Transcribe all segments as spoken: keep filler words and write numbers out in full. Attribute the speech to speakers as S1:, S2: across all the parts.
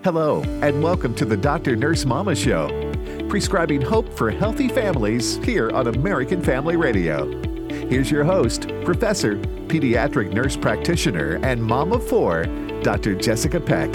S1: Hello, and welcome to the Doctor Nurse Mama Show, prescribing hope for healthy families here on American Family Radio. Here's your host, Professor, Pediatric Nurse Practitioner, and Mom of Four, Doctor Jessica Peck.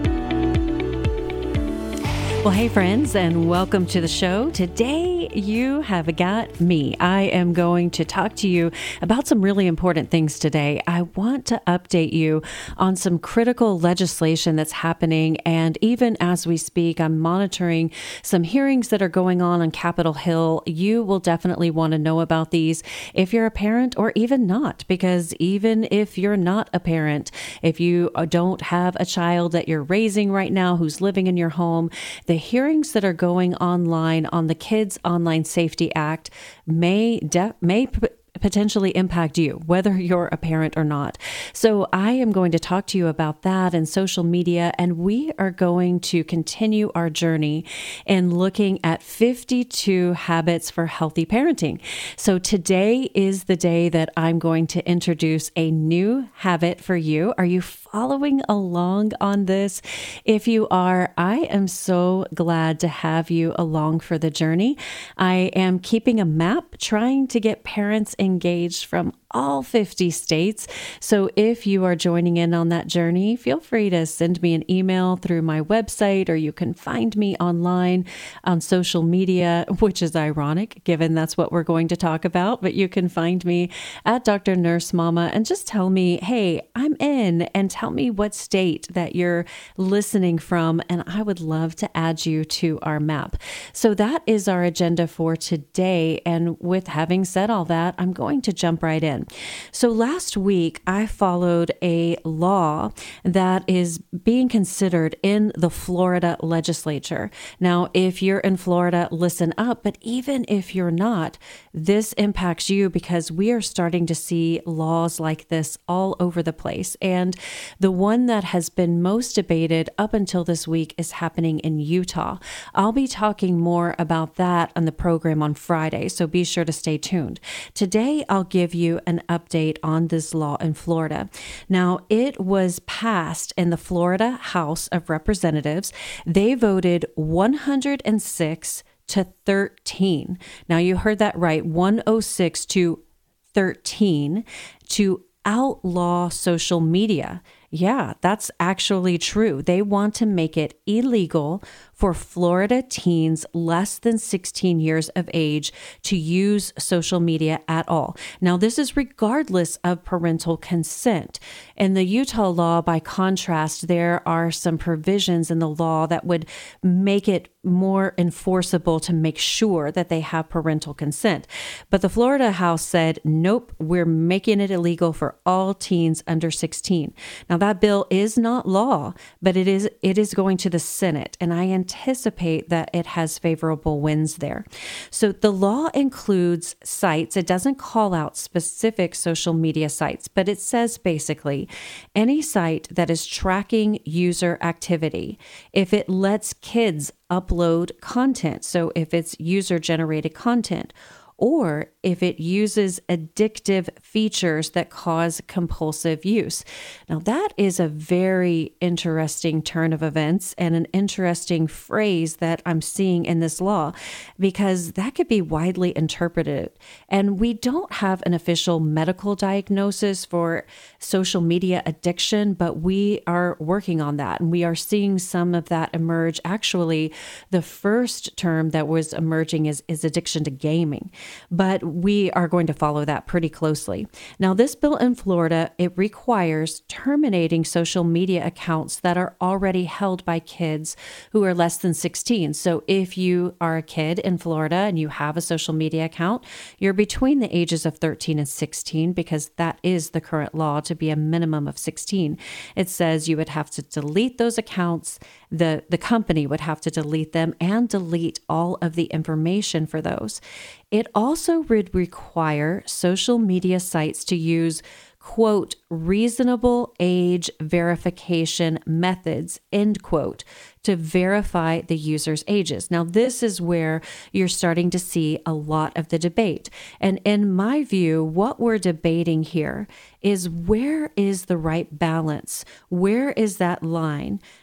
S2: Well, hey friends, and welcome to the show. Today, you have got me. I am going to talk to you about some really important things today. I want to update you on some critical legislation that's happening, and even as we speak, I'm monitoring some hearings that are going on on Capitol Hill. You will definitely want to know about these if you're a parent or even not, because even if you're not a parent, if you don't have a child that you're raising right now who's living in your home, the hearings that are going online on the Kids Online Safety Act may de- may p- potentially impact you, whether you're a parent or not. So I am going to talk to you about that and social media, and we are going to continue our journey in looking at fifty-two habits for healthy parenting. So today is the day that I'm going to introduce a new habit for you. Are you following along on this? If you are, I am so glad to have you along for the journey. I am keeping a map, trying to get parents engaged from all fifty states. So if you are joining in on that journey, feel free to send me an email through my website, or you can find me online on social media, which is ironic given that's what we're going to talk about. But you can find me at Doctor Nurse Mama and just tell me, hey, I'm in, and tell me what state that you're listening from, and I would love to add you to our map. So that is our agenda for today. And with having said all that, I'm going to jump right in. So last week, I followed a law that is being considered in the Florida legislature. Now, if you're in Florida, listen up. But even if you're not, this impacts you because we are starting to see laws like this all over the place. And the one that has been most debated up until this week is happening in Utah. I'll be talking more about that on the program on Friday, so be sure to stay tuned. Today, I'll give you an update on this law in Florida. Now, it was passed in the Florida House of Representatives. They voted one hundred six to thirteen. Now, you heard that right, one oh six to thirteen, to outlaw social media. Yeah, that's actually true. They want to make it illegal for Florida teens less than sixteen years of age to use social media at all. Now, this is regardless of parental consent. In the Utah law, by contrast, there are some provisions in the law that would make it more enforceable to make sure that they have parental consent. But the Florida House said, nope, we're making it illegal for all teens under sixteen. Now, that bill is not law, but it is it is going to the Senate, and I anticipate that it has favorable winds there. So the law includes sites. It doesn't call out specific social media sites, but it says basically any site that is tracking user activity, if it lets kids upload content, so if it's user-generated content, or if it uses addictive features that cause compulsive use. Now, that is a very interesting turn of events and an interesting phrase that I'm seeing in this law, because that could be widely interpreted. And we don't have an official medical diagnosis for social media addiction, but we are working on that. And we are seeing some of that emerge. Actually, the first term that was emerging is, is addiction to gaming. But we are going to follow that pretty closely. Now, this bill in Florida, it requires terminating social media accounts that are already held by kids who are less than sixteen. So if you are a kid in Florida and you have a social media account, you're between the ages of thirteen and sixteen, because that is the current law, to be a minimum of sixteen. It says you would have to delete those accounts. The, the company would have to delete them and delete all of the information for those. It also would require social media sites to use, quote, reasonable age verification methods, end quote, to verify the user's ages. Now, this is where you're starting to see a lot of the debate. And in my view, what we're debating here is, where is the right balance? Where is that line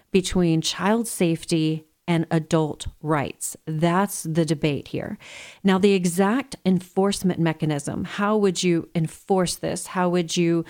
S2: between child safety and adult rights. That's the debate here. Now, the exact enforcement mechanism, how would you enforce this? How would you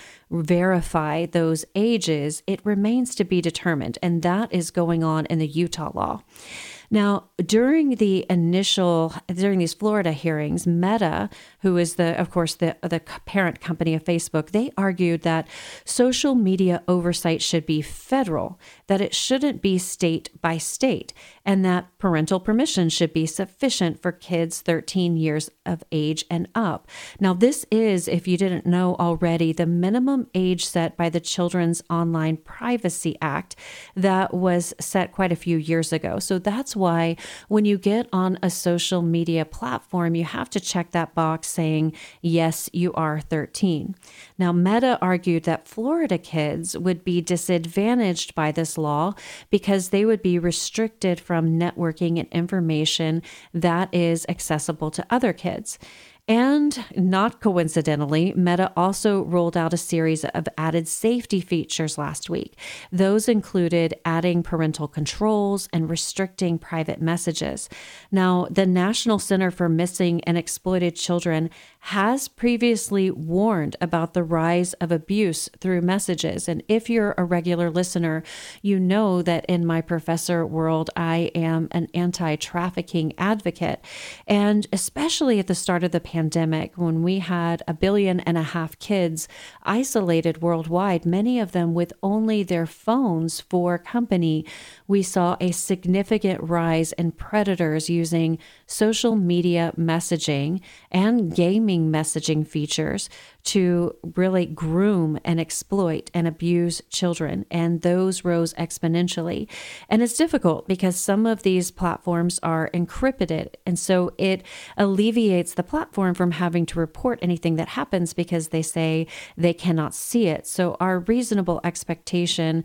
S2: verify those ages? It remains to be determined, and that is going on in the Utah law. Now, during the initial, during these Florida hearings, Meta, who is the, of course, the, the parent company of Facebook, they argued that social media oversight should be federal, that it shouldn't be state by state, and that parental permission should be sufficient for kids thirteen years of age and up. Now, this is, if you didn't know already, the minimum age set by the Children's Online Privacy Act that was set quite a few years ago. So that's why when you get on a social media platform, you have to check that box saying, yes, you are thirteen. Now, Meta argued that Florida kids would be disadvantaged by this law because they would be restricted from networking and information that is accessible to other kids. And not coincidentally, Meta also rolled out a series of added safety features last week. Those included adding parental controls and restricting private messages. Now, the National Center for Missing and Exploited Children has previously warned about the rise of abuse through messages. And if you're a regular listener, you know that in my professor world, I am an anti-trafficking advocate. And especially at the start of the pandemic, pandemic, when we had a billion and a half kids isolated worldwide, many of them with only their phones for company, we saw a significant rise in predators using social media messaging and gaming messaging features to really groom and exploit and abuse children. And those rose exponentially. And it's difficult because some of these platforms are encrypted. And so it alleviates the platform from having to report anything that happens because they say they cannot see it. So our reasonable expectation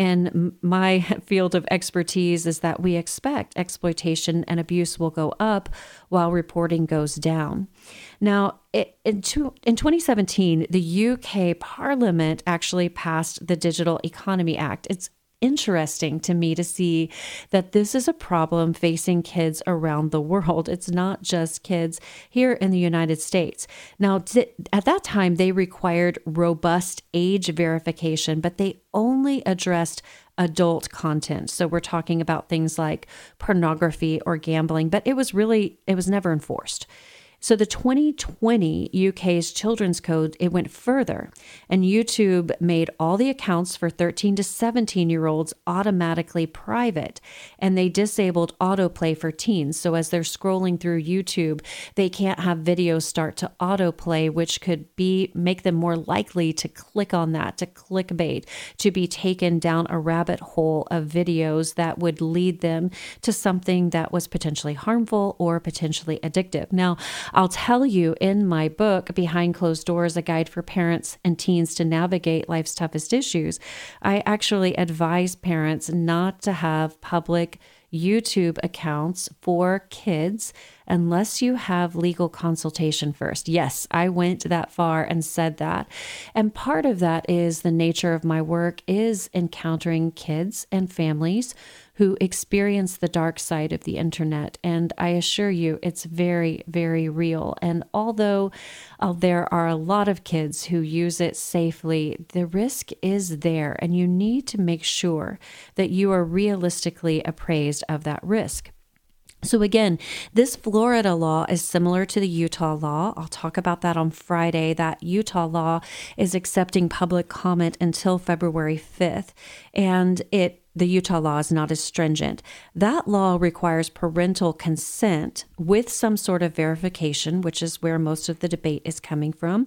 S2: in my field of expertise is that we expect exploitation and abuse will go up while reporting goes down. Now, in twenty seventeen, the U K Parliament actually passed the Digital Economy Act. It's interesting to me to see that this is a problem facing kids around the world. It's not just kids here in the United States. Now, t- at that time, they required robust age verification, but they only addressed adult content. So we're talking about things like pornography or gambling, but it was really, it was never enforced. So the twenty twenty U K's Children's Code, it went further, and YouTube made all the accounts for thirteen to seventeen year olds automatically private, and they disabled autoplay for teens. So as they're scrolling through YouTube, they can't have videos start to autoplay, which could be make them more likely to click on that, to clickbait, to be taken down a rabbit hole of videos that would lead them to something that was potentially harmful or potentially addictive. Now, I'll tell you in my book, Behind Closed Doors, A Guide for Parents and Teens to Navigate Life's Toughest Issues, I actually advise parents not to have public YouTube accounts for kids unless you have legal consultation first. Yes, I went that far and said that. And part of that is the nature of my work is encountering kids and families who experience the dark side of the internet. And I assure you, it's very, very real. And although uh, there are a lot of kids who use it safely, the risk is there, and you need to make sure that you are realistically appraised of that risk. So again, this Florida law is similar to the Utah law. I'll talk about that on Friday. That Utah law is accepting public comment until February fifth, and it the Utah law is not as stringent. That law requires parental consent with some sort of verification, which is where most of the debate is coming from,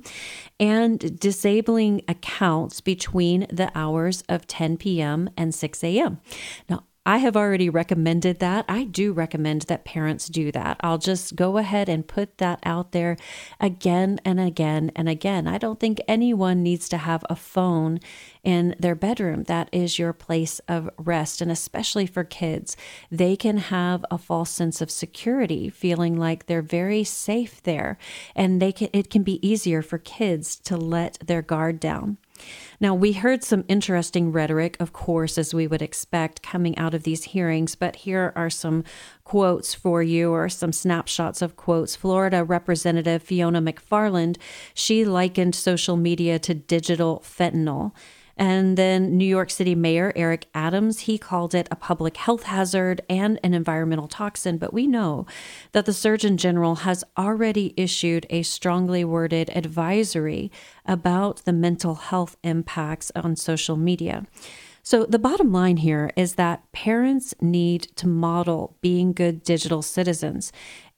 S2: and disabling accounts between the hours of ten p.m. and six a.m. Now, I have already recommended that. I do recommend that parents do that. I'll just go ahead and put that out there again and again and again. I don't think anyone needs to have a phone in their bedroom. That is your place of rest. And especially for kids, they can have a false sense of security, feeling like they're very safe there. And they can, it can be easier for kids to let their guard down. Now, we heard some interesting rhetoric, of course, as we would expect coming out of these hearings, but here are some quotes for you, or some snapshots of quotes. Florida Representative Fiona McFarland, she likened social media to digital fentanyl. And then New York City Mayor Eric Adams, he called it a public health hazard and an environmental toxin. But we know that the Surgeon General has already issued a strongly worded advisory about the mental health impacts on social media. So the bottom line here is that parents need to model being good digital citizens.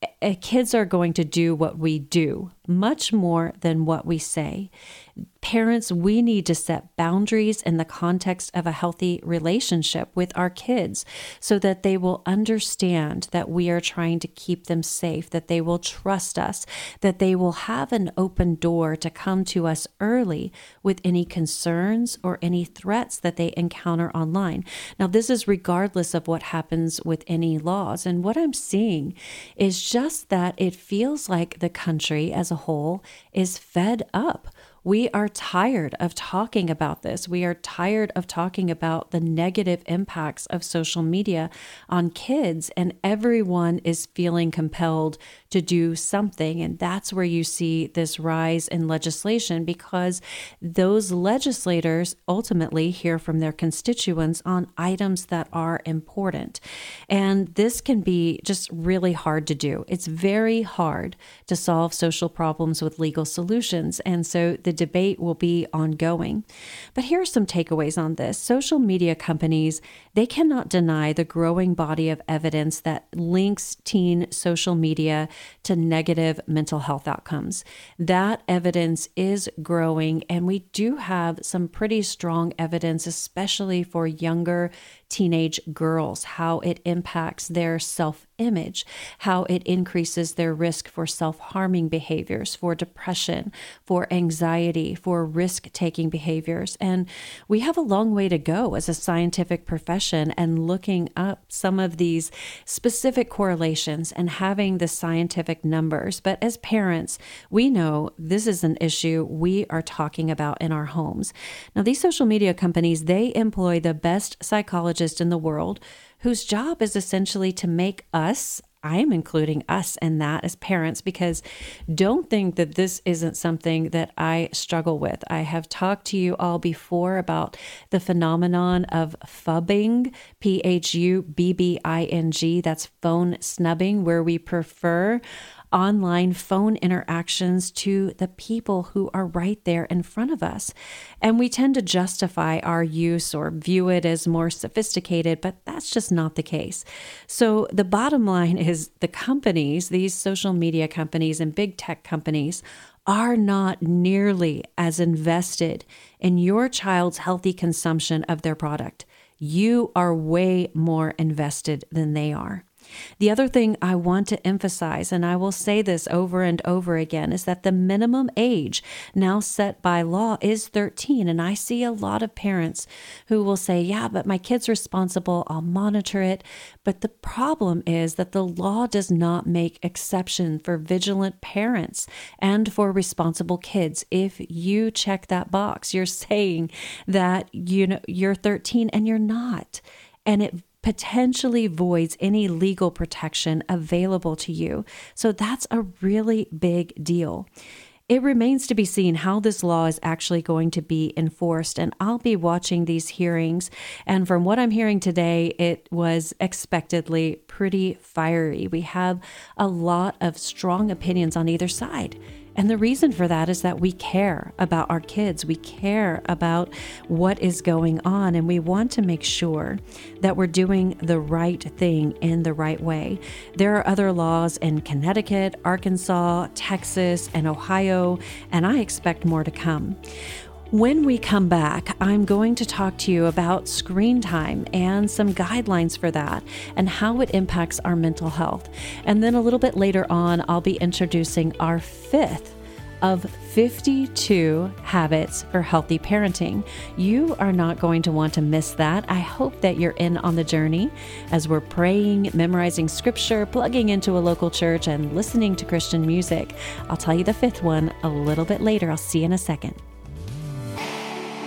S2: Kids are going to do what we do much more than what we say. Parents, we need to set boundaries in the context of a healthy relationship with our kids so that they will understand that we are trying to keep them safe, that they will trust us, that they will have an open door to come to us early with any concerns or any threats that they encounter online. Now, this is regardless of what happens with any laws. And what I'm seeing is just that it feels like the country as a whole is fed up. We are tired of talking about this. We are tired of talking about the negative impacts of social media on kids, and everyone is feeling compelled to do something. And that's where you see this rise in legislation, because those legislators ultimately hear from their constituents on items that are important. And this can be just really hard to do. It's very hard to solve social problems with legal solutions. And so the debate will be ongoing. But here are some takeaways on this. Social media companies, they cannot deny the growing body of evidence that links teen social media to negative mental health outcomes. That evidence is growing, and we do have some pretty strong evidence, especially for younger teenage girls, how it impacts their self-image, how it increases their risk for self-harming behaviors, for depression, for anxiety, for risk-taking behaviors. And we have a long way to go as a scientific profession and looking up some of these specific correlations and having the scientific numbers. But as parents, we know this is an issue we are talking about in our homes. Now, these social media companies, they employ the best psychologists in the world, whose job is essentially to make us, I am including us in that as parents, because don't think that this isn't something that I struggle with. I have talked to you all before about the phenomenon of phubbing, P H U B B I N G, that's phone snubbing, where we prefer online phone interactions to the people who are right there in front of us. And we tend to justify our use or view it as more sophisticated, but that's just not the case. So the bottom line is the companies, these social media companies and big tech companies, are not nearly as invested in your child's healthy consumption of their product. You are way more invested than they are. The other thing I want to emphasize, and I will say this over and over again, is that the minimum age now set by law is thirteen. And I see a lot of parents who will say, yeah, but my kid's responsible, I'll monitor it. But the problem is that the law does not make exception for vigilant parents and for responsible kids. If you check that box, you're saying that you know you're thirteen and you're not. And it potentially voids any legal protection available to you. So that's a really big deal. It remains to be seen how this law is actually going to be enforced, and I'll be watching these hearings. And from what I'm hearing today, it was expectedly pretty fiery. We have a lot of strong opinions on either side. And the reason for that is that we care about our kids. We care about what is going on, and we want to make sure that we're doing the right thing in the right way. There are other laws in Connecticut, Arkansas, Texas, and Ohio, and I expect more to come. When we come back, I'm going to talk to you about screen time and some guidelines for that and how it impacts our mental health. And then a little bit later on, I'll be introducing our fifth of fifty-two habits for healthy parenting. You are not going to want to miss that. I hope that you're in on the journey as we're praying, memorizing scripture, plugging into a local church, and listening to Christian music. I'll tell you the fifth one a little bit later. I'll see you in a second.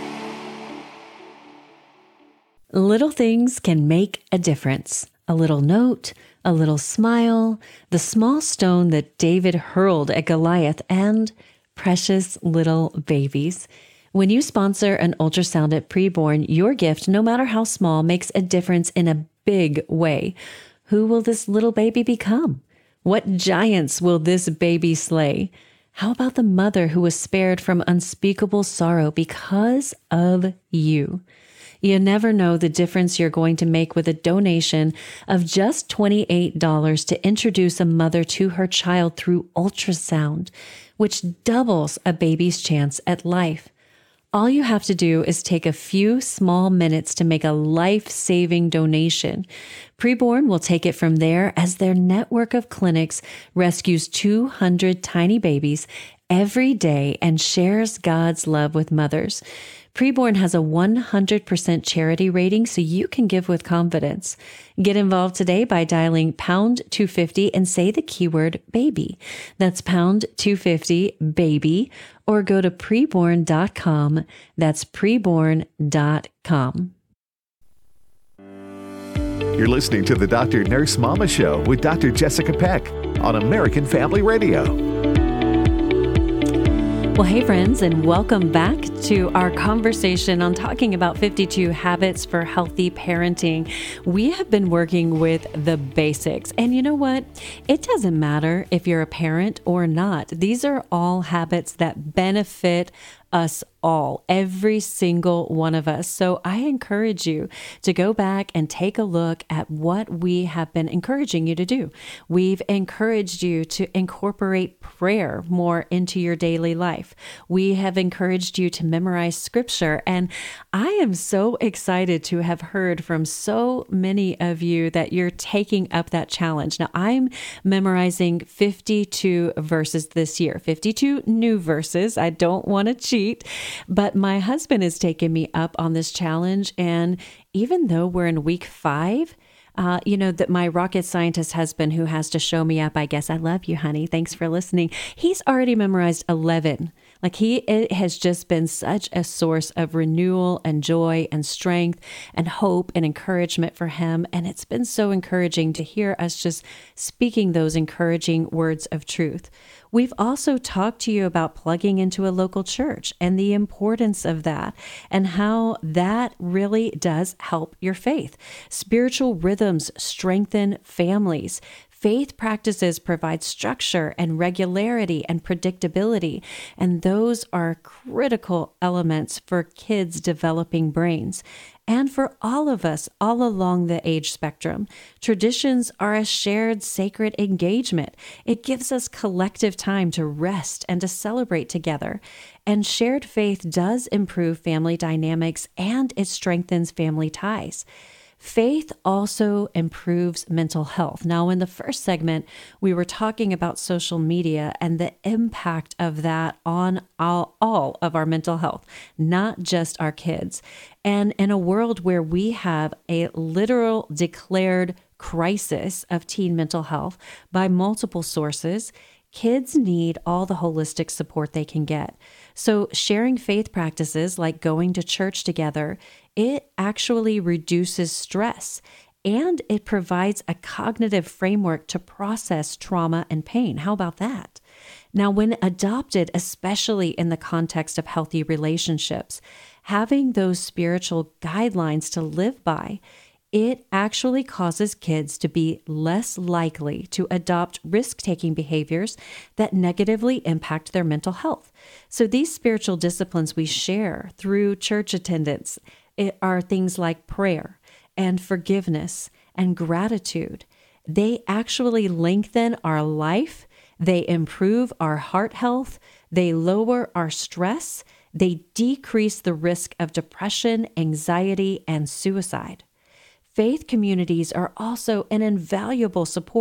S2: Little things can make a difference. A little note, a little smile, the small stone that David hurled at Goliath, and precious little babies. When you sponsor an ultrasound at preborn, your gift, no matter how small, makes a difference in a big way. Who will this little baby become? What giants will this baby slay? How about the mother who was spared from unspeakable sorrow because of you? You never know the difference you're going to make with a donation of just twenty-eight dollars to introduce a mother to her child through ultrasound, which doubles a baby's chance at life. All you have to do is take a few small minutes to make a life-saving donation. Preborn will take it from there as their network of clinics rescues two hundred tiny babies every day and shares God's love with mothers. Preborn has a one hundred percent charity rating, so you can give with confidence. Get involved today by dialing pound two fifty and say the keyword baby. That's pound two fifty baby, or go to preborn dot com. That's preborn dot com.
S1: You're listening to the Doctor Nurse Mama Show with Doctor Jessica Peck on American Family Radio.
S2: Well, hey friends, and welcome back to our conversation on talking about fifty-two habits for healthy parenting. We have been working with the basics, and you know what? It doesn't matter if you're a parent or not. These are all habits that benefit us all, every single one of us. So I encourage you to go back and take a look at what we have been encouraging you to do. We've encouraged you to incorporate prayer more into your daily life. We have encouraged you to memorize scripture. And I am so excited to have heard from so many of you that you're taking up that challenge. Now, I'm memorizing fifty-two verses this year, fifty-two new verses. I don't want to cheat. But my husband has taken me up on this challenge. And even though we're in week five, uh, you know, that my rocket scientist husband who has to show me up, I guess, I love you, honey. Thanks for listening. He's already memorized eleven. Like he, it has just been such a source of renewal and joy and strength and hope and encouragement for him. And it's been so encouraging to hear us just speaking those encouraging words of truth. We've also talked to you about plugging into a local church and the importance of that and how that really does help your faith. Spiritual rhythms strengthen families. Faith practices provide structure and regularity and predictability, and those are critical elements for kids' developing brains. And for all of us, all along the age spectrum, traditions are a shared sacred engagement. It gives us collective time to rest and to celebrate together. And shared faith does improve family dynamics and it strengthens family ties. Faith also improves mental health. Now, in the first segment, we were talking about social media and the impact of that on all, all of our mental health, not just our kids. And in a world where we have a literal declared crisis of teen mental health by multiple sources, kids need all the holistic support they can get. So sharing faith practices like going to church together, it actually reduces stress and it provides a cognitive framework to process trauma and pain. How about that? Now, when adopted, especially in the context of healthy relationships, having those spiritual guidelines to live by, it actually causes kids to be less likely to adopt risk-taking behaviors that negatively impact their mental health. So these spiritual disciplines we share through church attendance it are things like prayer and forgiveness and gratitude. They actually lengthen our life. They improve our heart health. They lower our stress. They decrease the risk of depression, anxiety, and suicide. Faith communities are also an invaluable support.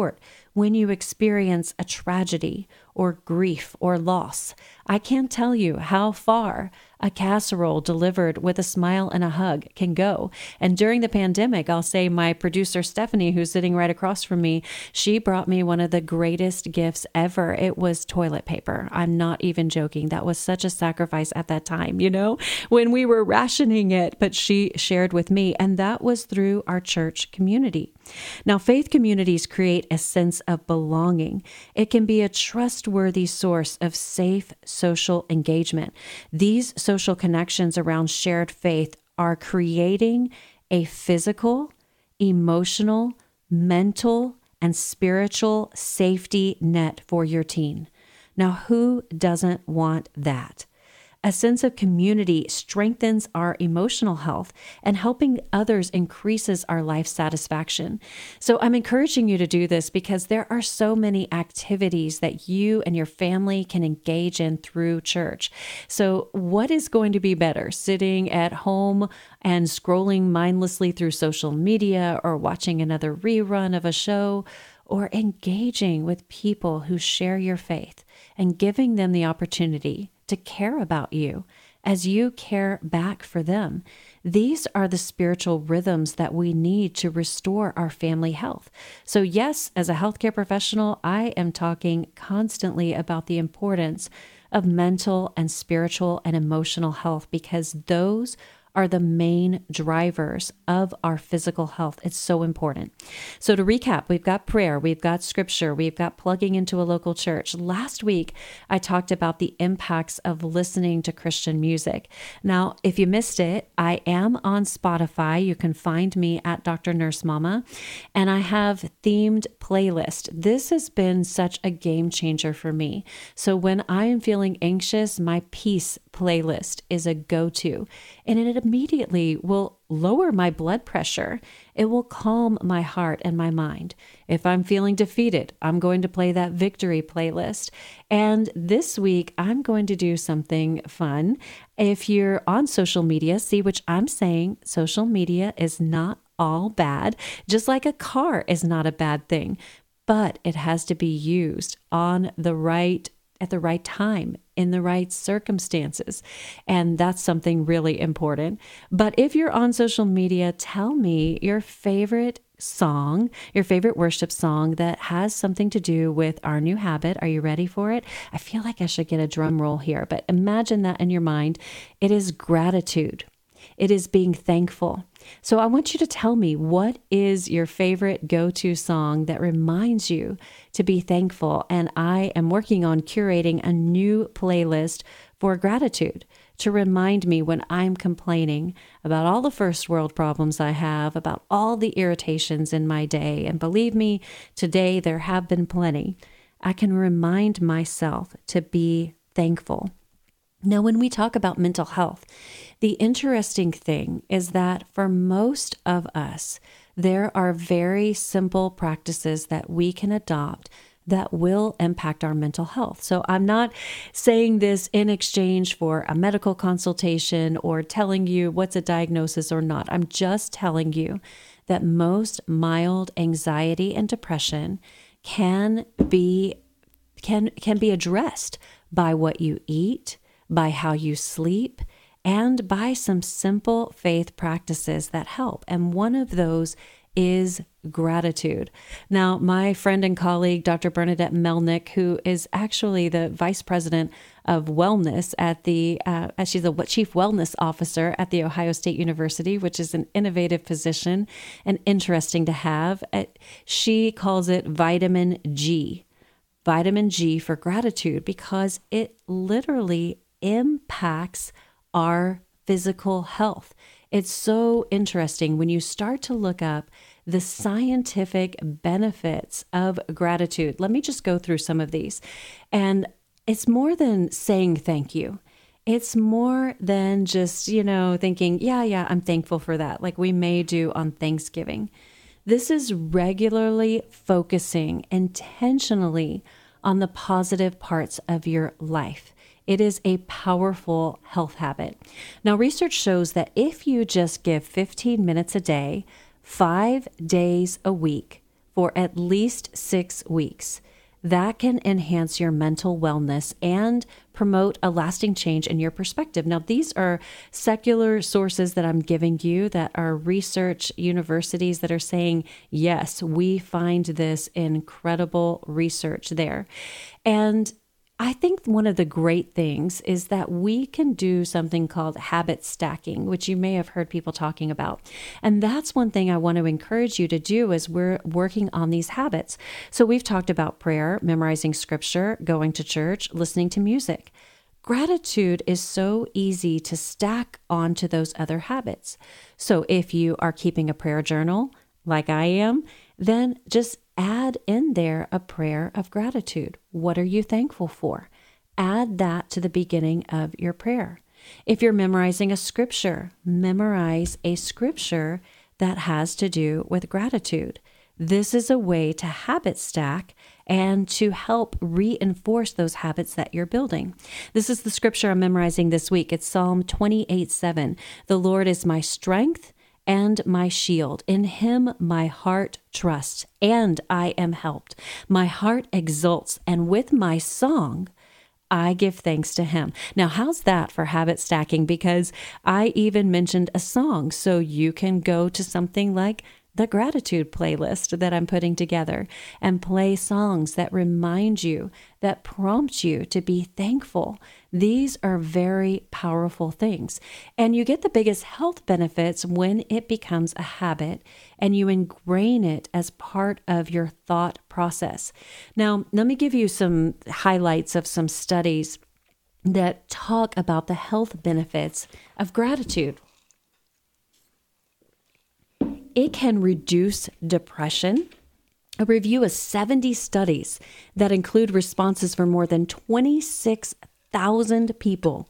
S2: when you experience a tragedy or grief or loss. I can't tell you how far a casserole delivered with a smile and a hug can go. And during the pandemic, I'll say my producer, Stephanie, who's sitting right across from me, she brought me one of the greatest gifts ever. It was toilet paper. I'm not even joking. That was such a sacrifice at that time, you know, when we were rationing it, but she shared with me, and that was through our church community. Now, faith communities create a sense of belonging. It can be a trustworthy source of safe social engagement. These social connections around shared faith are creating a physical, emotional, mental, and spiritual safety net for your teen. Now, who doesn't want that? A sense of community strengthens our emotional health, and helping others increases our life satisfaction. So I'm encouraging you to do this because there are so many activities that you and your family can engage in through church. So what is going to be better, sitting at home and scrolling mindlessly through social media or watching another rerun of a show, or engaging with people who share your faith and giving them the opportunity to care about you as you care back for them? These are the spiritual rhythms that we need to restore our family health. So yes, as a healthcare professional, I am talking constantly about the importance of mental and spiritual and emotional health, because those are the main drivers of our physical health. It's so important. So to recap, we've got prayer, we've got scripture, we've got plugging into a local church. Last week, I talked about the impacts of listening to Christian music. Now, if you missed it, I am on Spotify. You can find me at Doctor Nurse Mama, and I have themed playlist. This has been such a game changer for me. So when I am feeling anxious, my peace playlist is a go-to, and it immediately will lower my blood pressure. It will calm my heart and my mind. If I'm feeling defeated, I'm going to play that victory playlist. And this week, I'm going to do something fun. If you're on social media, see, which I'm saying, social media is not all bad, just like a car is not a bad thing, but it has to be used on the right at the right time, in the right circumstances. And that's something really important. But if you're on social media, tell me your favorite song, your favorite worship song that has something to do with our new habit. Are you ready for it? I feel like I should get a drum roll here, but imagine that in your mind. It is gratitude. It is being thankful. So I want you to tell me, what is your favorite go-to song that reminds you to be thankful? And I am working on curating a new playlist for gratitude to remind me when I'm complaining about all the first world problems I have, about all the irritations in my day. And believe me, today there have been plenty. I can remind myself to be thankful. Now, when we talk about mental health, the interesting thing is that for most of us, there are very simple practices that we can adopt that will impact our mental health. So I'm not saying this in exchange for a medical consultation or telling you what's a diagnosis or not. I'm just telling you that most mild anxiety and depression can be can can be addressed by what you eat, by how you sleep, and by some simple faith practices that help. And one of those is gratitude. Now, my friend and colleague, Doctor Bernadette Melnick, who is actually the Vice President of Wellness at the, uh, she's a Chief Wellness Officer at the Ohio State University, which is an innovative position and interesting to have. She calls it vitamin G, vitamin G for gratitude, because it literally impacts our physical health. It's so interesting when you start to look up the scientific benefits of gratitude. Let me just go through some of these. And it's more than saying thank you. It's more than just, you know, thinking, yeah, yeah, I'm thankful for that, like we may do on Thanksgiving. This is regularly focusing intentionally on the positive parts of your life. It is a powerful health habit. Now, research shows that if you just give fifteen minutes a day, five days a week, for at least six weeks. That can enhance your mental wellness and promote a lasting change in your perspective. Now, these are secular sources that I'm giving you that are research universities that are saying, yes, we find this incredible research there. And I think one of the great things is that we can do something called habit stacking, which you may have heard people talking about. And that's one thing I want to encourage you to do as we're working on these habits. So we've talked about prayer, memorizing scripture, going to church, listening to music. Gratitude is so easy to stack onto those other habits. So if you are keeping a prayer journal, like I am, then just add in there a prayer of gratitude. What are you thankful for? Add that to the beginning of your prayer. If you're memorizing a scripture, memorize a scripture that has to do with gratitude. This is a way to habit stack and to help reinforce those habits that you're building. This is the scripture I'm memorizing this week. It's Psalm twenty-eight seven. The Lord is my strength and my shield. In him my heart trusts, and I am helped. My heart exults, and with my song I give thanks to him. Now, how's that for habit stacking? Because I even mentioned a song, so you can go to something like the gratitude playlist that I'm putting together and play songs that remind you, that prompt you to be thankful. These are very powerful things. And you get the biggest health benefits when it becomes a habit and you ingrain it as part of your thought process. Now, let me give you some highlights of some studies that talk about the health benefits of gratitude. It can reduce depression. A review of seventy studies that include responses from more than twenty-six thousand people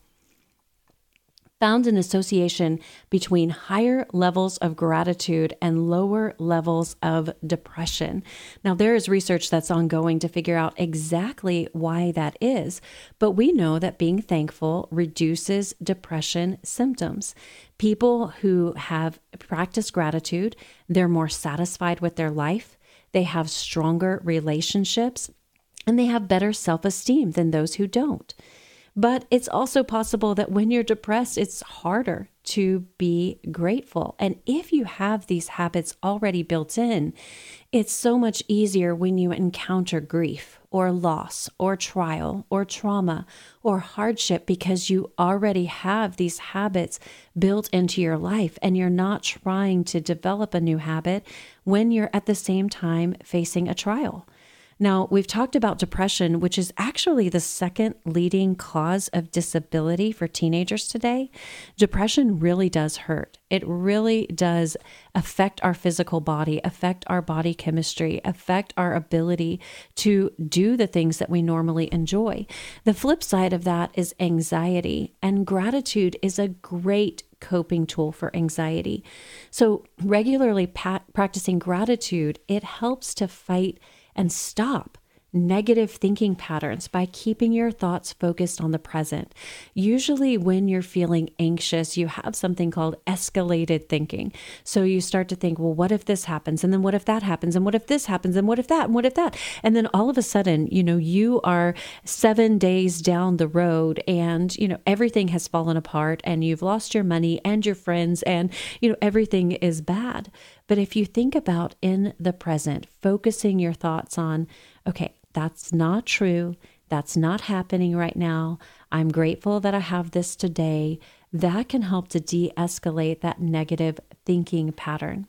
S2: found an association between higher levels of gratitude and lower levels of depression. Now, there is research that's ongoing to figure out exactly why that is, but we know that being thankful reduces depression symptoms. People who have practiced gratitude, they're more satisfied with their life, they have stronger relationships, and they have better self-esteem than those who don't. But it's also possible that when you're depressed, it's harder to be grateful. And if you have these habits already built in, it's so much easier when you encounter grief or loss or trial or trauma or hardship because you already have these habits built into your life and you're not trying to develop a new habit when you're at the same time facing a trial. Now, we've talked about depression, which is actually the second leading cause of disability for teenagers today. Depression really does hurt. It really does affect our physical body, affect our body chemistry, affect our ability to do the things that we normally enjoy. The flip side of that is anxiety, and gratitude is a great coping tool for anxiety. So regularly pa- practicing gratitude, it helps to fight and stop negative thinking patterns by keeping your thoughts focused on the present. Usually when you're feeling anxious, you have something called escalated thinking. So you start to think, well, what if this happens? And then what if that happens? And what if this happens? And what if that? And what if that? And then all of a sudden, you know, you are seven days down the road and, you know, everything has fallen apart and you've lost your money and your friends and, you know, everything is bad. But if you think about in the present, focusing your thoughts on, okay, that's not true. That's not happening right now. I'm grateful that I have this today. That can help to de-escalate that negative thinking pattern.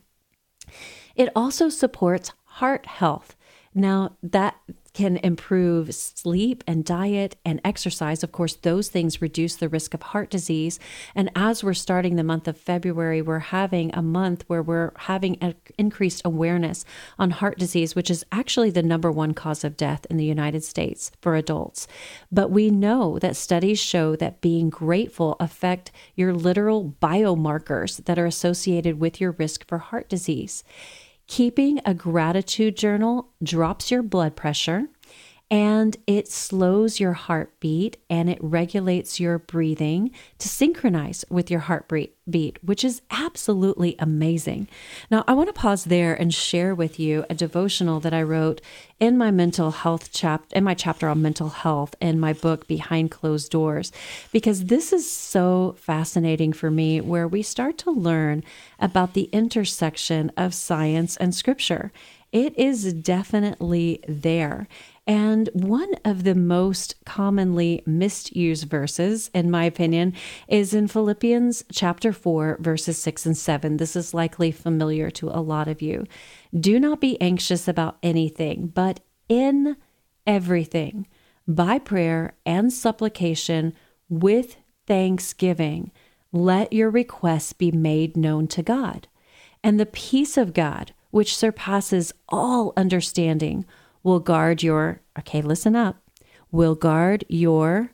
S2: It also supports heart health. Now, that can improve sleep and diet and exercise. Of course, those things reduce the risk of heart disease. And as we're starting the month of February, we're having a month where we're having an increased awareness on heart disease, which is actually the number one cause of death in the United States for adults. But we know that studies show that being grateful affect your literal biomarkers that are associated with your risk for heart disease. Keeping a gratitude journal drops your blood pressure and it slows your heartbeat and it regulates your breathing to synchronize with your heartbeat heartbeat, which is absolutely amazing. Now, I want to pause there and share with you a devotional that I wrote in my mental health chapter, in my chapter on mental health in my book, Behind Closed Doors, because this is so fascinating for me, where we start to learn about the intersection of science and scripture. It is definitely there. And one of the most commonly misused verses, in my opinion, is in Philippians chapter four, verses six and seven. This is likely familiar to a lot of you. Do not be anxious about anything, but in everything, by prayer and supplication, with thanksgiving, let your requests be made known to God. And the peace of God, which surpasses all understanding, will guard your, okay, listen up, will guard your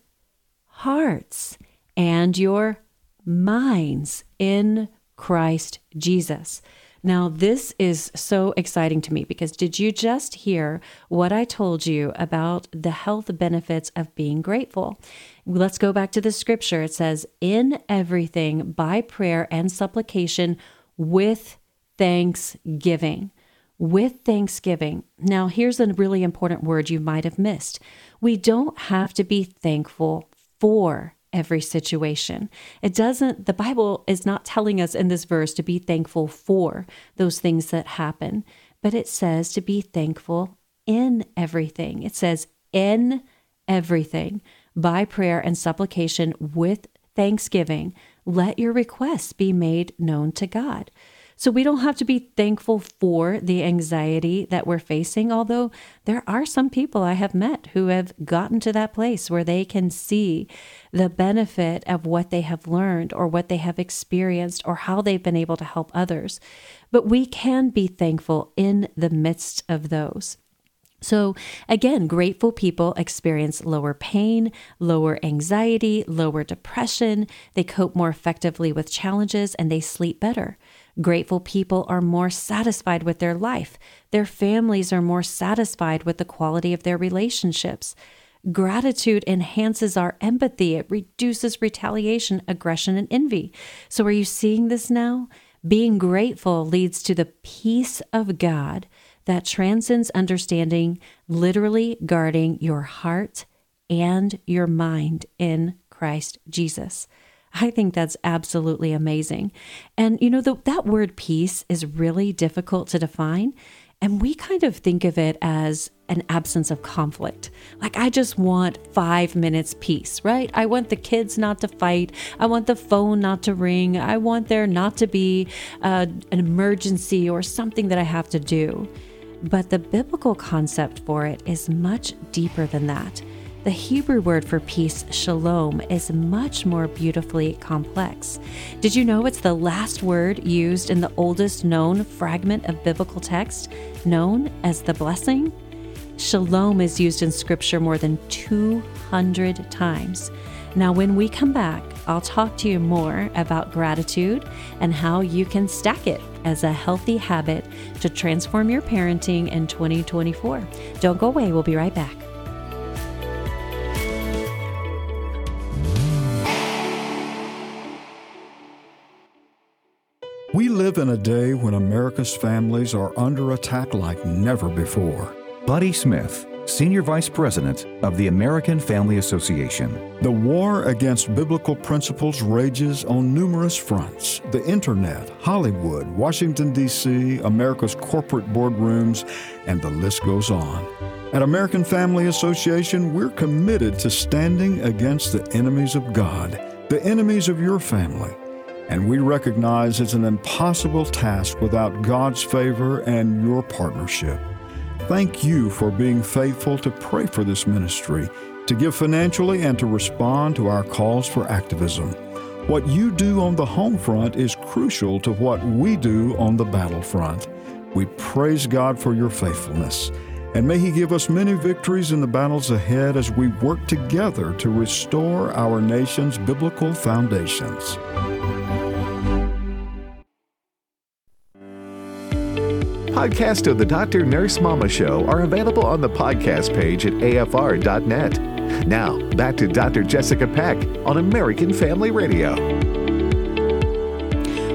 S2: hearts and your minds in Christ Jesus. Now, this is so exciting to me, because did you just hear what I told you about the health benefits of being grateful? Let's go back to the scripture. It says, in everything, by prayer and supplication, with thanksgiving. With thanksgiving. Now, here's a really important word you might have missed. We don't have to be thankful for every situation. It doesn't, the Bible is not telling us in this verse to be thankful for those things that happen, but it says to be thankful in everything. It says in everything, by prayer and supplication, with thanksgiving, let your requests be made known to God. So we don't have to be thankful for the anxiety that we're facing, although there are some people I have met who have gotten to that place where they can see the benefit of what they have learned or what they have experienced or how they've been able to help others. But we can be thankful in the midst of those. So again, grateful people experience lower pain, lower anxiety, lower depression. They cope more effectively with challenges, and they sleep better. Grateful people are more satisfied with their life. Their families are more satisfied with the quality of their relationships. Gratitude enhances our empathy. It reduces retaliation, aggression, and envy. So are you seeing this now? Being grateful leads to the peace of God that transcends understanding, literally guarding your heart and your mind in Christ Jesus. I think that's absolutely amazing. And you know, the, that word peace is really difficult to define. And we kind of think of it as an absence of conflict. Like, I just want five minutes peace, right? I want the kids not to fight. I want the phone not to ring. I want there not to be uh, an emergency or something that I have to do. But the biblical concept for it is much deeper than that. The Hebrew word for peace, shalom, is much more beautifully complex. Did you know it's the last word used in the oldest known fragment of biblical text, known as the blessing? Shalom is used in Scripture more than two hundred times. Now, when we come back, I'll talk to you more about gratitude and how you can stack it as a healthy habit to transform your parenting in twenty twenty-four. Don't go away. We'll be right back.
S3: We live in a day when America's families are under attack like never before.
S4: Buddy Smith, Senior Vice President of the American Family Association.
S3: The war against biblical principles rages on numerous fronts. The internet, Hollywood, Washington, D C, America's corporate boardrooms, and the list goes on. At American Family Association, we're committed to standing against the enemies of God, the enemies of your family. And we recognize it's an impossible task without God's favor and your partnership. Thank you for being faithful to pray for this ministry, to give financially, and to respond to our calls for activism. What you do on the home front is crucial to what we do on the battlefront. We praise God for your faithfulness, and may He give us many victories in the battles ahead as we work together to restore our nation's biblical foundations.
S1: Podcasts of the Doctor Nurse Mama Show are available on the podcast page at A F R dot net. Now, back to Doctor Jessica Peck on American Family Radio.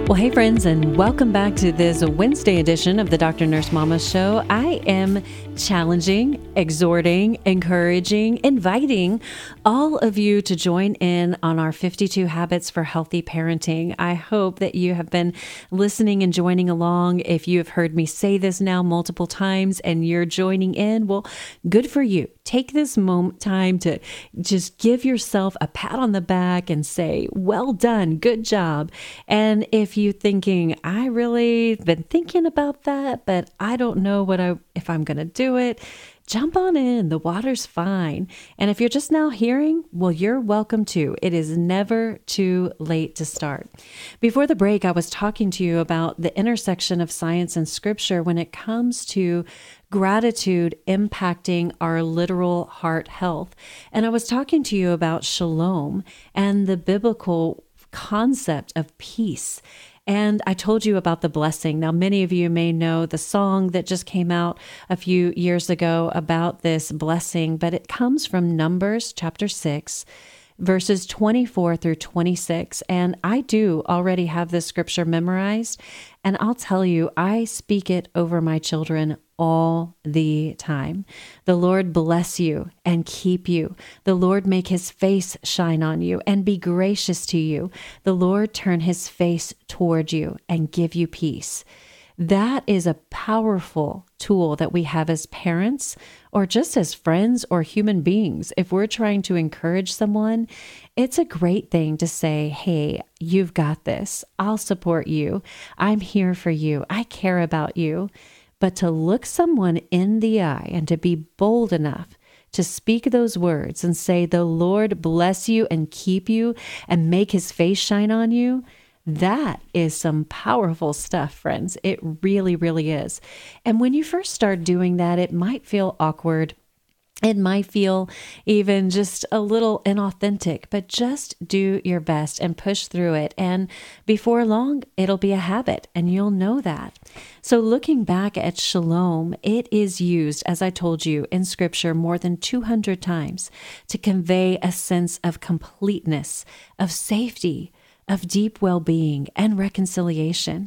S2: Well, hey, friends, and welcome back to this Wednesday edition of the Doctor Nurse Mama Show. I am challenging, exhorting, encouraging, inviting all of you to join in on our fifty-two Habits for Healthy Parenting. I hope that you have been listening and joining along. If you have heard me say this now multiple times and you're joining in, well, good for you. Take this moment time to just give yourself a pat on the back and say, well done, good job. And if you're thinking, I really been thinking about that, but I don't know what I if I'm going to do it, jump on in. The water's fine. And if you're just now hearing, well, you're welcome to. It is never too late to start. Before the break, I was talking to you about the intersection of science and scripture when it comes to gratitude impacting our literal heart health. And I was talking to you about shalom and the biblical concept of peace. And I told you about the blessing. Now, many of you may know the song that just came out a few years ago about this blessing, but it comes from Numbers chapter six, verses twenty-four through twenty-six. And I do already have this scripture memorized. And I'll tell you, I speak it over my children all the time. The Lord bless you and keep you. The Lord make his face shine on you and be gracious to you. The Lord turn his face toward you and give you peace. That is a powerful tool that we have as parents or just as friends or human beings. If we're trying to encourage someone, it's a great thing to say, hey, you've got this. I'll support you. I'm here for you. I care about you. But to look someone in the eye and to be bold enough to speak those words and say, the Lord bless you and keep you and make his face shine on you, that is some powerful stuff, friends. It really, really is. And when you first start doing that, it might feel awkward. It might feel even just a little inauthentic, but just do your best and push through it. And before long, it'll be a habit and you'll know that. So looking back at shalom, it is used, as I told you, in scripture more than two hundred times to convey a sense of completeness, of safety, of deep well-being and reconciliation.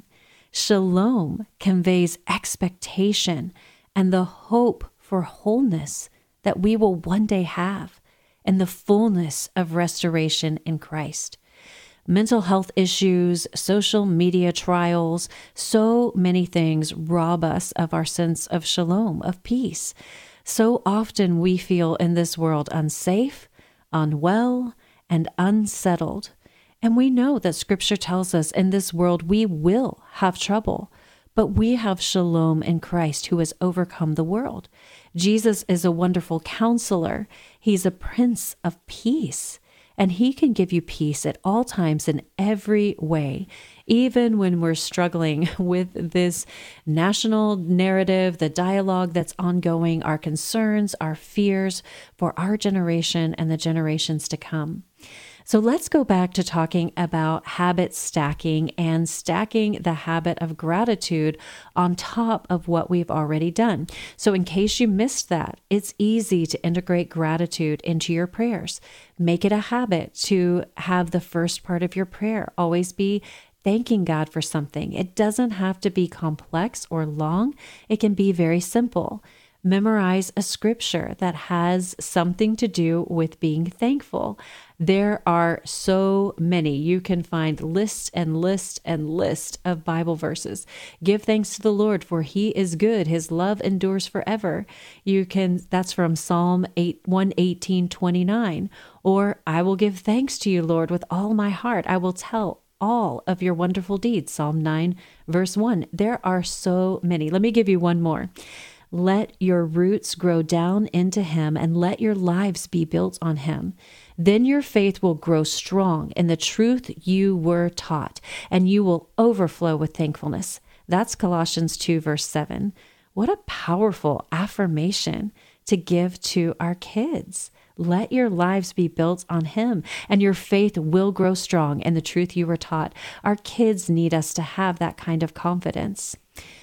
S2: Shalom conveys expectation and the hope for wholeness that we will one day have in the fullness of restoration in Christ. Mental health issues, social media trials, so many things rob us of our sense of shalom, of peace. So often we feel in this world unsafe, unwell, and unsettled. And we know that scripture tells us in this world we will have trouble, but we have shalom in Christ who has overcome the world. Jesus is a wonderful counselor. He's a prince of peace, and he can give you peace at all times in every way, even when we're struggling with this national narrative, the dialogue that's ongoing, our concerns, our fears for our generation and the generations to come. So let's go back to talking about habit stacking and stacking the habit of gratitude on top of what we've already done. So in case you missed that, it's easy to integrate gratitude into your prayers. Make it a habit to have the first part of your prayer always be thanking God for something. It doesn't have to be complex or long. It can be very simple. Memorize a scripture that has something to do with being thankful. There are so many. You can find lists and lists and lists of Bible verses. Give thanks to the Lord, for he is good. His love endures forever. You can, that's from Psalm one eighteen twenty-nine. Or, I will give thanks to you, Lord, with all my heart. I will tell all of your wonderful deeds. Psalm nine, verse one. There are so many. Let me give you one more. Let your roots grow down into him and let your lives be built on him. Then your faith will grow strong in the truth you were taught, and you will overflow with thankfulness. That's Colossians two, verse seven. What a powerful affirmation to give to our kids. Let your lives be built on him, and your faith will grow strong in the truth you were taught. Our kids need us to have that kind of confidence.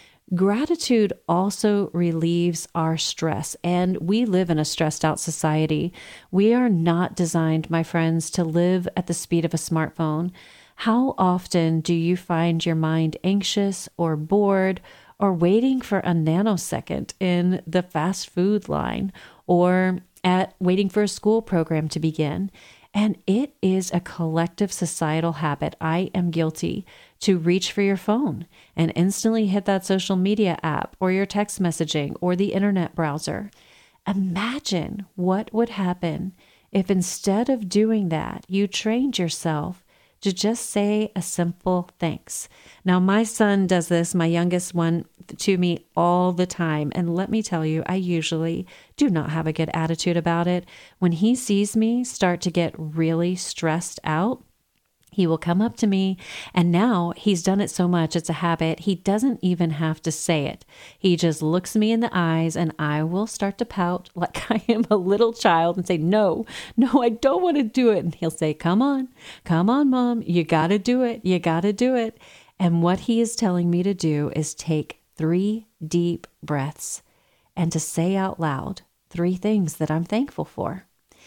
S2: Gratitude also relieves our stress, and we live in a stressed out society. We are not designed, my friends, to live at the speed of a smartphone. How often do you find your mind anxious or bored or waiting for a nanosecond in the fast food line or at waiting for a school program to begin? And it is a collective societal habit. I am guilty to reach for your phone and instantly hit that social media app or your text messaging or the internet browser. Imagine what would happen if instead of doing that, you trained yourself to just say a simple thanks. Now, my son does this, my youngest one, to me all the time. And let me tell you, I usually do not have a good attitude about it. When he sees me start to get really stressed out, he will come up to me, and now he's done it so much, it's a habit, he doesn't even have to say it. He just looks me in the eyes, and I will start to pout like I am a little child and say, no, no, I don't want to do it. And he'll say, come on, come on, Mom, you got to do it, you got to do it. And what he is telling me to do is take three deep breaths and to say out loud three things that I'm thankful for.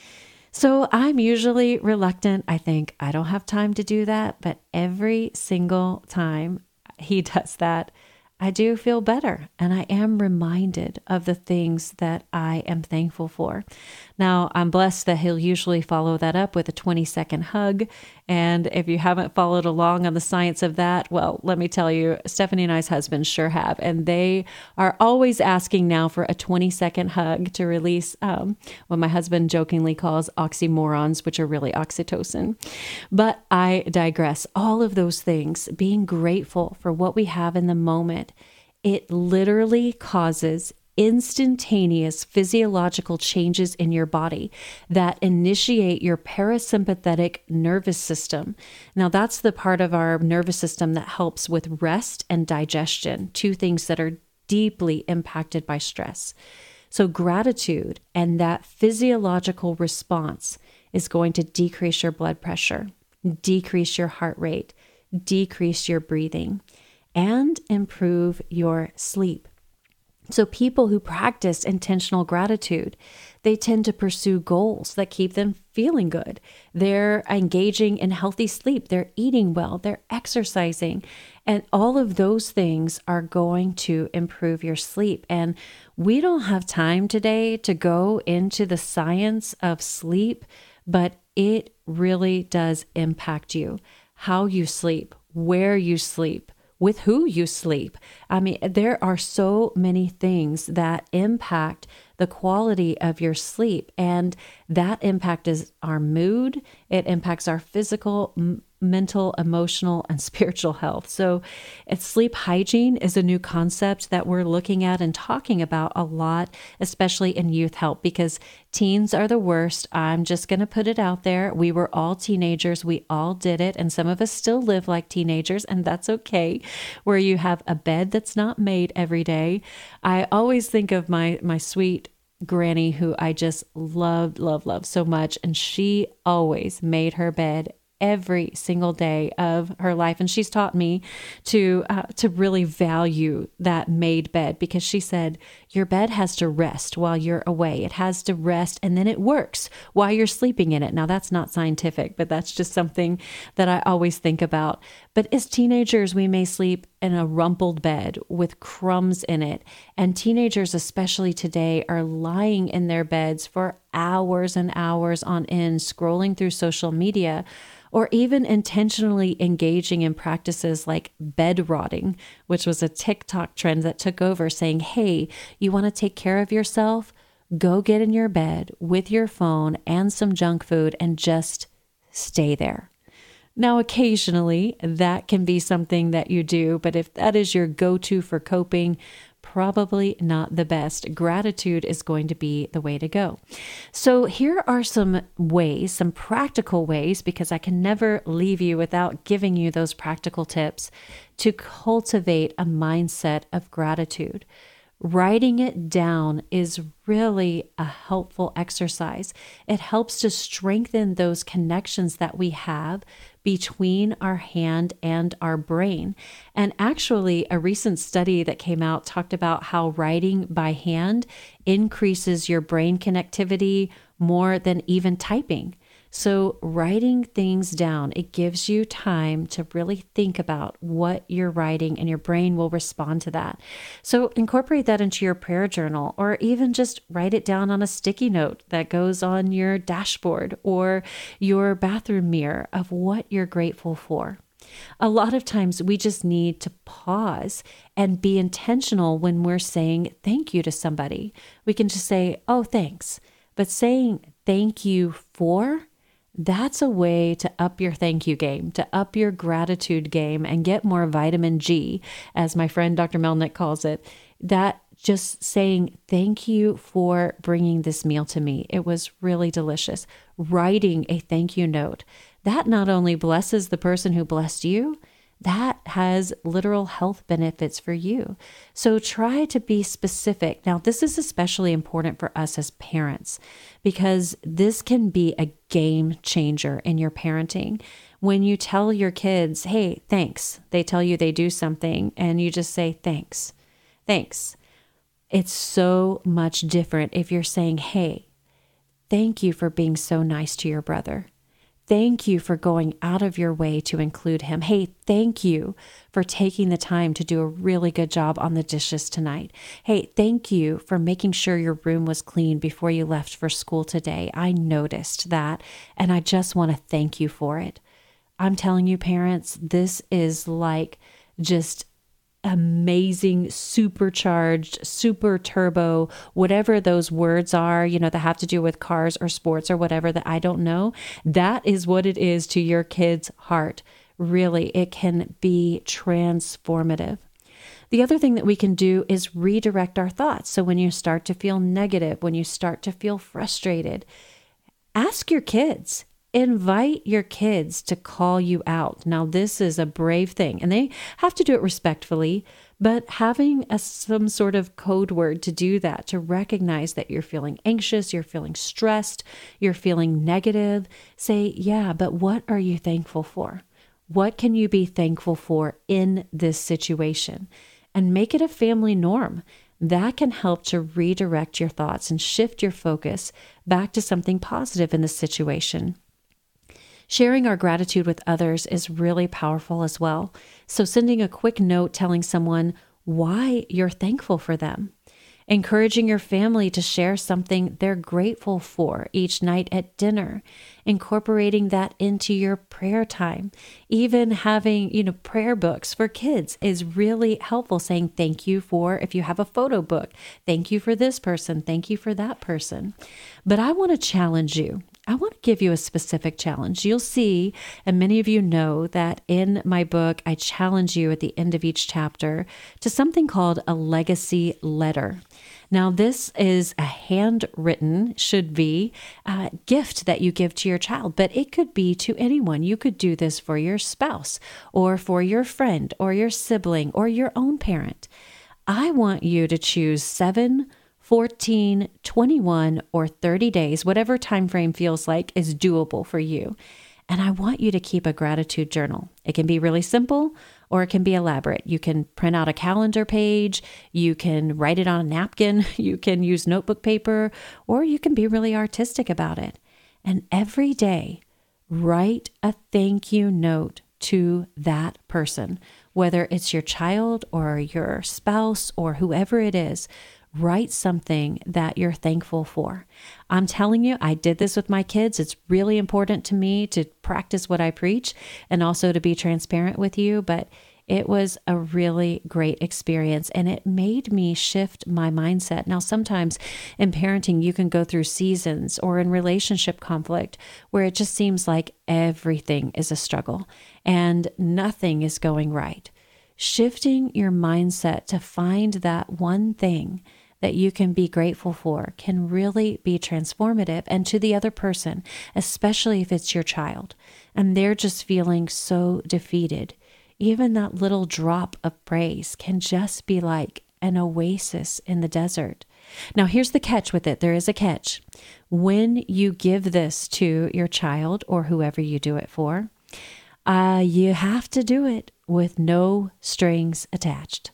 S2: So I'm usually reluctant. I think I don't have time to do that, but every single time he does that, I do feel better, and I am reminded of the things that I am thankful for. Now, I'm blessed that he'll usually follow that up with a twenty second hug. And if you haven't followed along on the science of that, well, let me tell you, Stephanie and I's husbands sure have. And they are always asking now for a twenty second hug to release um, what my husband jokingly calls oxymorons, which are really oxytocin. But I digress. All of those things, being grateful for what we have in the moment, it literally causes instantaneous physiological changes in your body that initiate your parasympathetic nervous system. Now, that's the part of our nervous system that helps with rest and digestion, two things that are deeply impacted by stress. So gratitude and that physiological response is going to decrease your blood pressure, decrease your heart rate, decrease your breathing, and improve your sleep. So people who practice intentional gratitude, they tend to pursue goals that keep them feeling good. They're engaging in healthy sleep. They're eating well. They're exercising. And all of those things are going to improve your sleep. And we don't have time today to go into the science of sleep, but it really does impact you. How you sleep, where you sleep, with who you sleep. I mean, there are so many things that impact the quality of your sleep, and that impact is our mood. It impacts our physical, m- mental, emotional, and spiritual health. So it's sleep hygiene is a new concept that we're looking at and talking about a lot, especially in youth help, because teens are the worst. I'm just going to put it out there. We were all teenagers. We all did it. And some of us still live like teenagers, and that's okay, where you have a bed that's not made every day. I always think of my, my sweet granny who I just loved, loved, loved so much. And she always made her bed every single day of her life. And she's taught me to uh, to really value that made bed, because she said, your bed has to rest while you're away. It has to rest, and then it works while you're sleeping in it. Now, that's not scientific, but that's just something that I always think about. But as teenagers, we may sleep in a rumpled bed with crumbs in it. And teenagers, especially today, are lying in their beds for hours and hours on end, scrolling through social media, or even intentionally engaging in practices like bed rotting, which was a TikTok trend that took over, saying, hey, you want to take care of yourself? Go get in your bed with your phone and some junk food and just stay there. Now, occasionally that can be something that you do, but if that is your go-to for coping, probably not the best. Gratitude is going to be the way to go. So here are some ways, some practical ways, because I can never leave you without giving you those practical tips to cultivate a mindset of gratitude. Writing it down is really a helpful exercise. It helps to strengthen those connections that we have between our hand and our brain. And actually, a recent study that came out talked about how writing by hand increases your brain connectivity more than even typing. So writing things down, it gives you time to really think about what you're writing, and your brain will respond to that. So incorporate that into your prayer journal, or even just write it down on a sticky note that goes on your dashboard or your bathroom mirror of what you're grateful for. A lot of times we just need to pause and be intentional when we're saying thank you to somebody. We can just say, oh, thanks. But saying thank you for, that's a way to up your thank you game, to up your gratitude game and get more vitamin G, as my friend Doctor Melnick calls it. That just saying thank you for bringing this meal to me. It was really delicious. Writing a thank you note. That not only blesses the person who blessed you, that has literal health benefits for you. So try to be specific. Now, this is especially important for us as parents, because this can be a game changer in your parenting. When you tell your kids, hey, thanks, they tell you they do something and you just say, thanks, thanks. It's so much different if you're saying, hey, thank you for being so nice to your brother. Thank you for going out of your way to include him. Hey, thank you for taking the time to do a really good job on the dishes tonight. Hey, thank you for making sure your room was clean before you left for school today. I noticed that, and I just want to thank you for it. I'm telling you, parents, this is like just amazing, supercharged, super turbo, whatever those words are, you know, that have to do with cars or sports or whatever that I don't know. That is what it is to your kid's heart. Really, it can be transformative. The other thing that we can do is redirect our thoughts. So when you start to feel negative, when you start to feel frustrated, ask your kids. Invite your kids to call you out. Now, this is a brave thing, and they have to do it respectfully, but having a, some sort of code word to do that, to recognize that you're feeling anxious, you're feeling stressed, you're feeling negative, say, yeah, but what are you thankful for? What can you be thankful for in this situation? And make it a family norm. That can help to redirect your thoughts and shift your focus back to something positive in the situation. Sharing our gratitude with others is really powerful as well. So sending a quick note telling someone why you're thankful for them. Encouraging your family to share something they're grateful for each night at dinner. Incorporating that into your prayer time. Even having, you know, prayer books for kids is really helpful. Saying thank you for, if you have a photo book, thank you for this person, thank you for that person. But I want to challenge you. I want to give you a specific challenge. You'll see, and many of you know that in my book, I challenge you at the end of each chapter to something called a legacy letter. Now, this is a handwritten, should be, uh, gift that you give to your child, but it could be to anyone. You could do this for your spouse or for your friend or your sibling or your own parent. I want you to choose seven, fourteen, twenty-one, or thirty days, whatever time frame feels like is doable for you. And I want you to keep a gratitude journal. It can be really simple or it can be elaborate. You can print out a calendar page, you can write it on a napkin, you can use notebook paper, or you can be really artistic about it. And every day, write a thank you note to that person, whether it's your child or your spouse or whoever it is. Write something that you're thankful for. I'm telling you, I did this with my kids. It's really important to me to practice what I preach and also to be transparent with you, but it was a really great experience and it made me shift my mindset. Now, sometimes in parenting, you can go through seasons or in relationship conflict where it just seems like everything is a struggle and nothing is going right. Shifting your mindset to find that one thing that you can be grateful for can really be transformative, and to the other person, especially if it's your child and they're just feeling so defeated. Even that little drop of praise can just be like an oasis in the desert. Now, here's the catch with it. There is a catch. When you give this to your child or whoever you do it for, uh, you have to do it with no strings attached.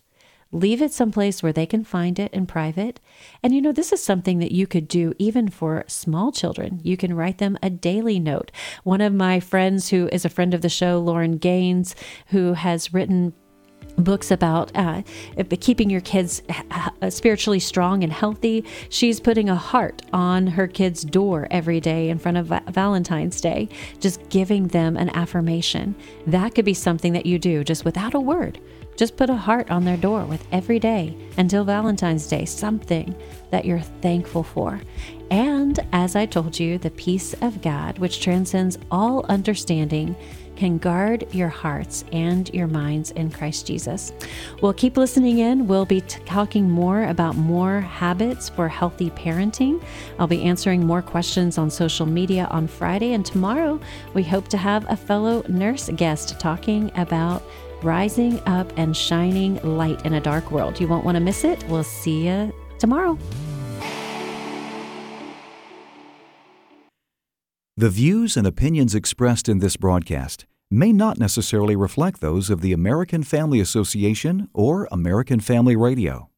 S2: Leave it someplace where they can find it in private. And you know, this is something that you could do even for small children. You can write them a daily note. One of my friends who is a friend of the show, Lauren Gaines, who has written books about uh, keeping your kids spiritually strong and healthy. She's putting a heart on her kid's door every day in front of Valentine's Day, just giving them an affirmation. That could be something that you do just without a word. Just put a heart on their door with every day until Valentine's Day, something that you're thankful for. And as I told you, the peace of God, which transcends all understanding, can guard your hearts and your minds in Christ Jesus. Well, keep listening in. We'll be t- talking more about more habits for healthy parenting. I'll be answering more questions on social media on Friday. And tomorrow, we hope to have a fellow nurse guest talking about rising up and shining light in a dark world. You won't want to miss it. We'll see you tomorrow.
S4: The views and opinions expressed in this broadcast may not necessarily reflect those of the American Family Association or American Family Radio.